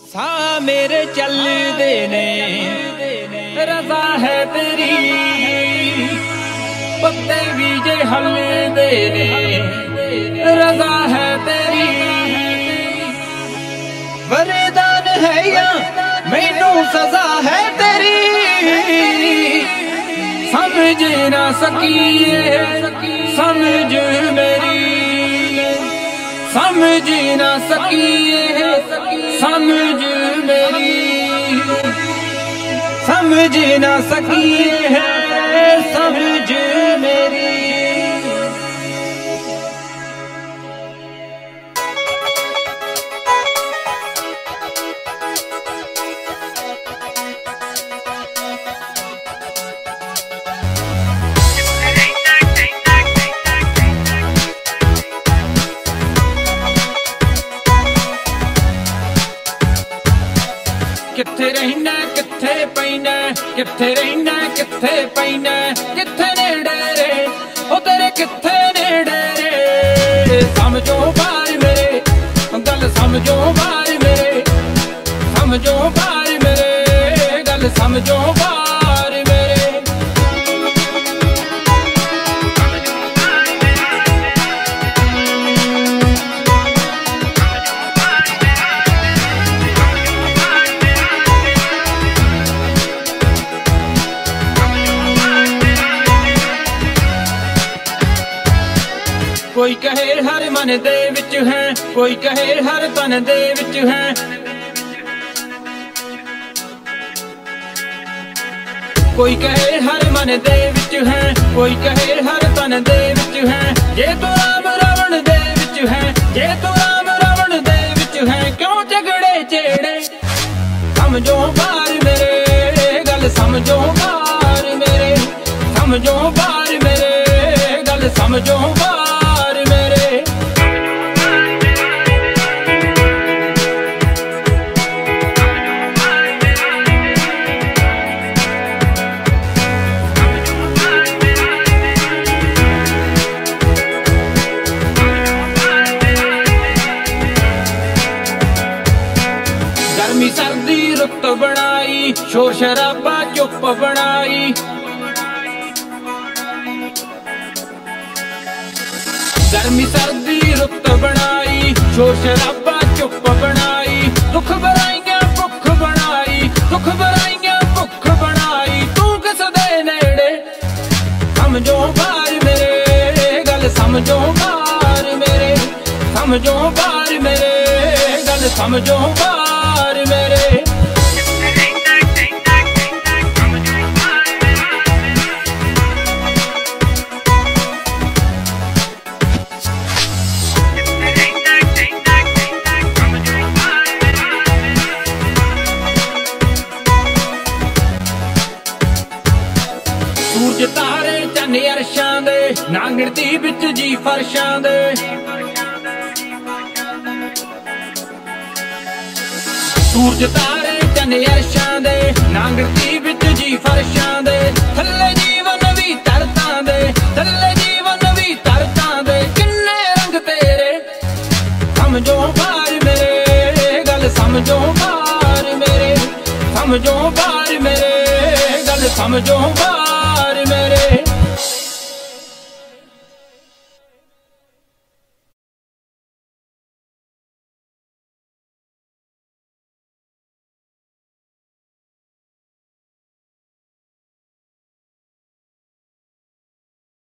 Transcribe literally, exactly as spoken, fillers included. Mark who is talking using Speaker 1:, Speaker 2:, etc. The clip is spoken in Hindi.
Speaker 1: सा मेरे चल देने रजा है तेरी, पत्ते भी जे हल देने रजा है तेरी। वरदान है या मैनू सजा है तेरी, समझ ना सकी समझ मेरी, समझ ना सकी समझ मेरी, समझ ना सकी है समझ मेरी। किथे रहना किथे पैना, किथे रहना किथे पैना, किथे नेड़े रे ओ तेरे किथे नेड़े रे। समझो बार मेरे गल समझो बार मेरे, समझो बार मेरे गल समझो बार मेरे। कोई कहे हर मन दे विच है, कोई कहे हर तन दे विच है, कोई कहे हर मन दे विच है, कोई कहे हर तन दे विच है। जे तू राम रावण दे विच है, जे तू राम रावण दे विच है, क्यों झगड़े चेड़े। समझो बार मेरे गल समझो बार मेरे, समझो बार मेरे गल समझो बार। गर्मी सर्दी रुत बनाई, शोर शराबा चुप बनाई, गर्मी सर्दी रुत बनाई, शोर शराबा चुप बनाई। दुख बुराइयां भुख बनाई, दुख बुराइयां भुख बनाई, तू किस दे नेड़े। समझो बार मेरे गल समझो बार मेरे, समझो बार मेरे गल समझो बार मेरे। सूरज तारे चन्न अरशां दे, ना गिनती बिच जी फरशां दे। सूरज तारे चन्न अरशां दे, ना गिनती बिच जी फरशां दे। थल्ले जीवन भी तरतां दे, थल्ले जीवन भी तरतां दे, किन्ने रंग तेरे। समझो बार मेरे गल समझो बार मेरे, समझो बार मेरे गल समझो बार मेरे।